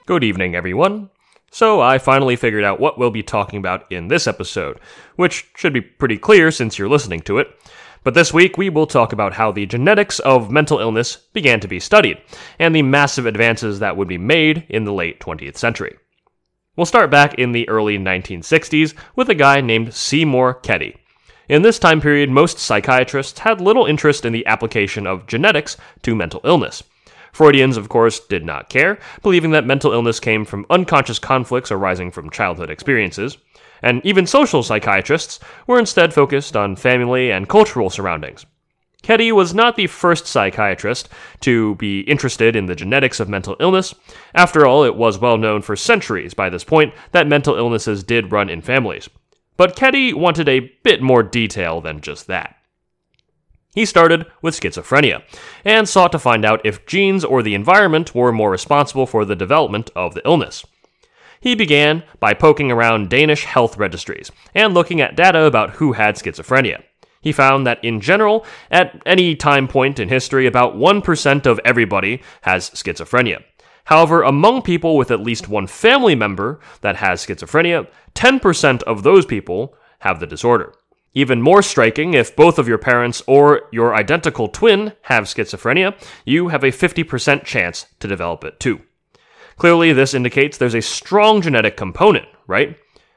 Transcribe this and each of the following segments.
Good evening, everyone. So I finally figured out what we'll be talking about in this episode, which should be pretty clear since you're listening to it. But this week we will talk about how the genetics of mental illness began to be studied, and the massive advances that would be made in the late 20th century. We'll start back in the early 1960s with a guy named Seymour Ketty. In this time period, most psychiatrists had little interest in the application of genetics to mental illness. Freudians, of course, did not care, believing that mental illness came from unconscious conflicts arising from childhood experiences, and even social psychiatrists were instead focused on family and cultural surroundings. Ketty was not the first psychiatrist to be interested in the genetics of mental illness. After all, it was well known for centuries by this point that mental illnesses did run in families. But Ketty wanted a bit more detail than just that. He started with schizophrenia, and sought to find out if genes or the environment were more responsible for the development of the illness. He began by poking around Danish health registries, and looking at data about who had schizophrenia. He found that in general, at any time point in history, about 1% of everybody has schizophrenia. However, among people with at least one family member that has schizophrenia, 10% of those people have the disorder. Even more striking, if both of your parents or your identical twin have schizophrenia, you have a 50% chance to develop it too. Clearly, this indicates there's a strong genetic component, right?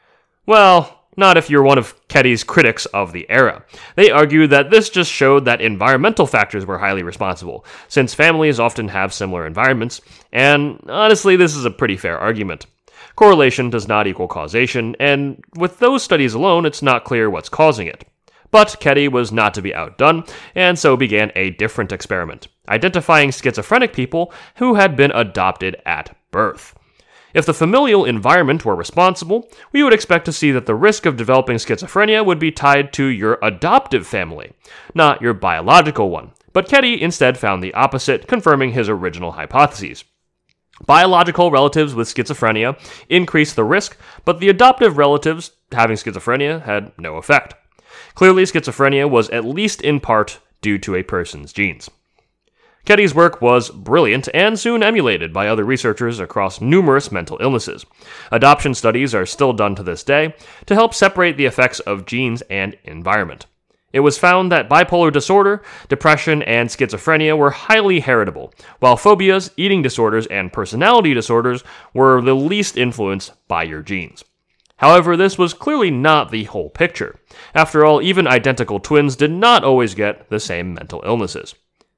Well, not if you're one of Ketty's critics of the era. They argued that this just showed that environmental factors were highly responsible, since families often have similar environments, and honestly, this is a pretty fair argument. Correlation does not equal causation, and with those studies alone, it's not clear what's causing it. But Ketty was not to be outdone, and so began a different experiment, identifying schizophrenic people who had been adopted at birth. If the familial environment were responsible, we would expect to see that the risk of developing schizophrenia would be tied to your adoptive family, not your biological one. But Ketty instead found the opposite, confirming his original hypotheses. Biological relatives with schizophrenia increased the risk, but the adoptive relatives having schizophrenia had no effect. Clearly, schizophrenia was at least in part due to a person's genes. Ketty's work was brilliant and soon emulated by other researchers across numerous mental illnesses. Adoption studies are still done to this day to help separate the effects of genes and environment. It was found that bipolar disorder, depression, and schizophrenia were highly heritable, while phobias, eating disorders, and personality disorders were the least influenced by your genes. However, this was clearly not the whole picture. After all, even identical twins did not always get the same mental illnesses.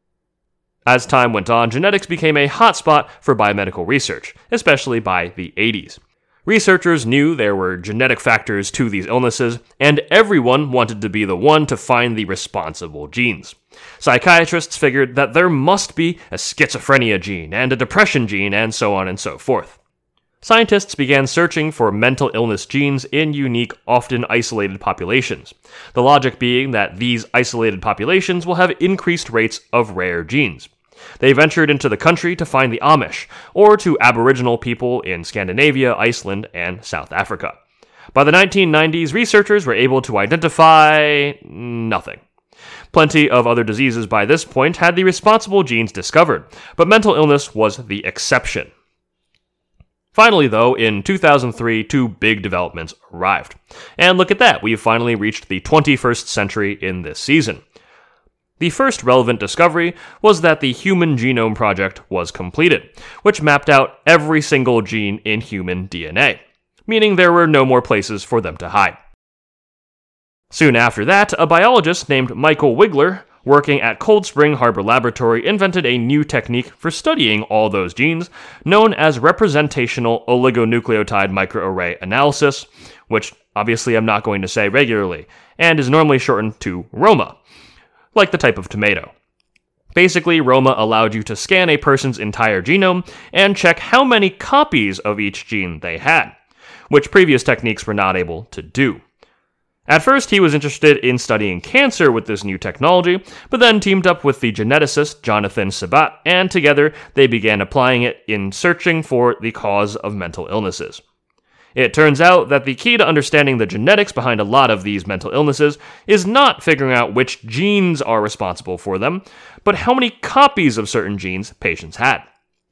As time went on, genetics became a hotspot for biomedical research, especially by the 80s. Researchers knew there were genetic factors to these illnesses, and everyone wanted to be the one to find the responsible genes. Psychiatrists figured that there must be a schizophrenia gene, and a depression gene, and so on and so forth. Scientists began searching for mental illness genes in unique, often isolated populations, the logic being that these isolated populations will have increased rates of rare genes. They ventured into the country to find the Amish, or to Aboriginal people in Scandinavia, Iceland, and South Africa. By the 1990s, researchers were able to identify nothing. Plenty of other diseases by this point had the responsible genes discovered, but mental illness was the exception. Finally, though, in 2003, two big developments arrived. And look at that, we've finally reached the 21st century in this season. The first relevant discovery was that the Human Genome Project was completed, which mapped out every single gene in human DNA, meaning there were no more places for them to hide. Soon after that, a biologist named Michael Wigler, working at Cold Spring Harbor Laboratory, invented a new technique for studying all those genes, known as representational oligonucleotide microarray analysis, which obviously I'm not going to say regularly, and is normally shortened to ROMA, like the type of tomato. Basically, ROMA allowed you to scan a person's entire genome and check how many copies of each gene they had, which previous techniques were not able to do. At first, he was interested in studying cancer with this new technology, but then teamed up with the geneticist Jonathan Sabat, and together they began applying it in searching for the cause of mental illnesses. It turns out that the key to understanding the genetics behind a lot of these mental illnesses is not figuring out which genes are responsible for them, but how many copies of certain genes patients had.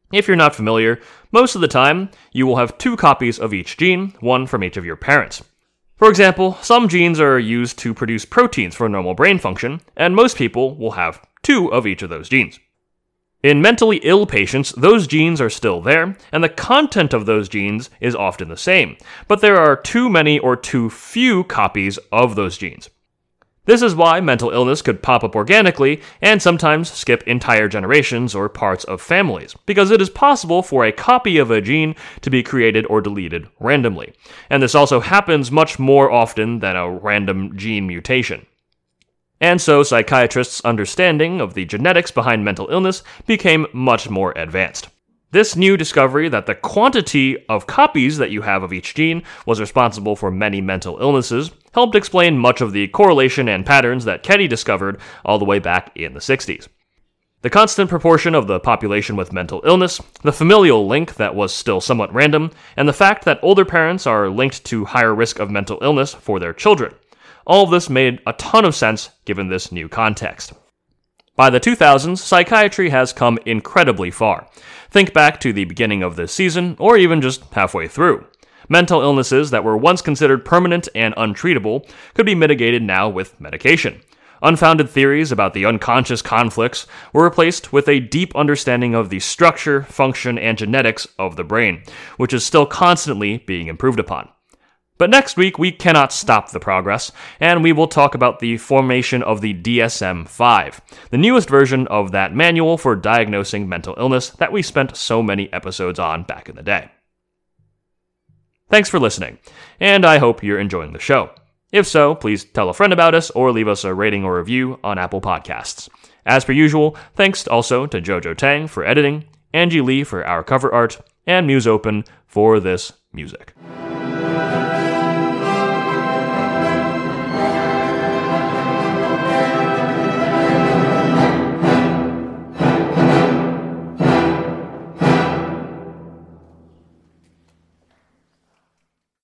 If you're not familiar, most of the time, you will have 2 copies of each gene, one from each of your parents. For example, some genes are used to produce proteins for normal brain function, and most people will have 2 of each of those genes. In mentally ill patients, those genes are still there, and the content of those genes is often the same, but there are too many or too few copies of those genes. This is why mental illness could pop up organically and sometimes skip entire generations or parts of families, because it is possible for a copy of a gene to be created or deleted randomly. And this also happens much more often than a random gene mutation. And so psychiatrists' understanding of the genetics behind mental illness became much more advanced. This new discovery that the quantity of copies that you have of each gene was responsible for many mental illnesses helped explain much of the correlation and patterns that Ketty discovered all the way back in the 60s. The constant proportion of the population with mental illness, the familial link that was still somewhat random, and the fact that older parents are linked to higher risk of mental illness for their children. All of this made a ton of sense given this new context. By the 2000s, psychiatry has come incredibly far. Think back to the beginning of this season, or even just halfway through. Mental illnesses that were once considered permanent and untreatable could be mitigated now with medication. Unfounded theories about the unconscious conflicts were replaced with a deep understanding of the structure, function, and genetics of the brain, which is still constantly being improved upon. But next week, we cannot stop the progress, and we will talk about the formation of the DSM-5, the newest version of that manual for diagnosing mental illness that we spent so many episodes on back in the day. Thanks for listening, and I hope you're enjoying the show. If so, please tell a friend about us or leave us a rating or review on Apple Podcasts. As per usual, thanks also to Jojo Tang for editing, Angie Lee for our cover art, and MuseOpen for this music.